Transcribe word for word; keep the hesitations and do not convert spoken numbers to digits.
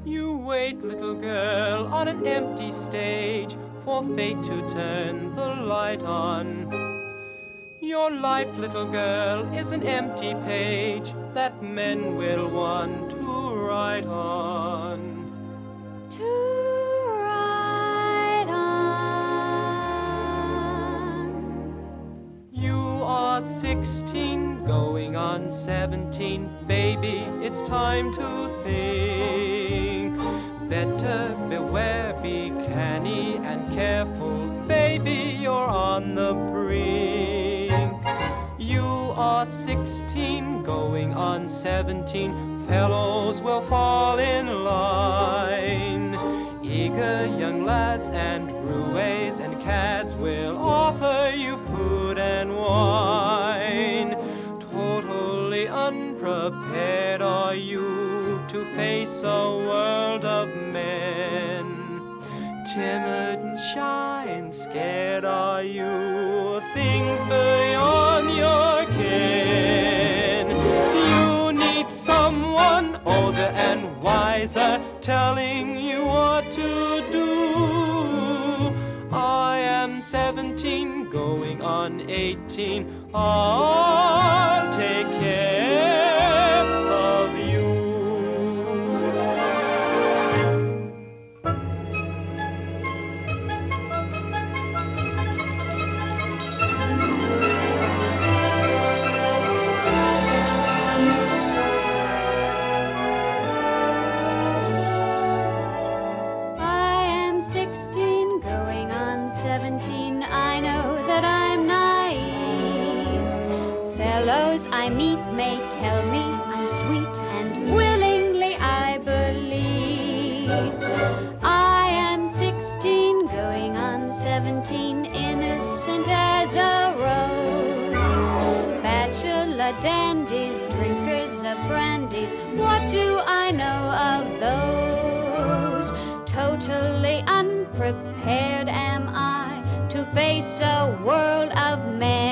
You wait, little girl, on an empty stage for fate to turn the light on. Your life, little girl, is an empty page that men will want to write on. To ride on. You are sixteen, going on seventeen. Baby, it's time to think. Better beware, be canny and careful. Baby, you're on the brink. You are sixteen, going on seventeen. Fellows will fall in line. Eager young lads and roués and cads will offer you food and wine. Totally unprepared are you to face a world of men. Timid and shy and scared are you, things beyond your ken. You need someone older and wiser telling you what to do. I am seventeen, going on eighteen. I'll take care of you. I know that I'm naive. Fellows I meet may tell me I'm sweet, and willingly I believe. I am sixteen, going on seventeen, innocent as a rose. Bachelor dandies, drinkers of brandies, what do I know of those? Totally unprepared am I to face a world of men.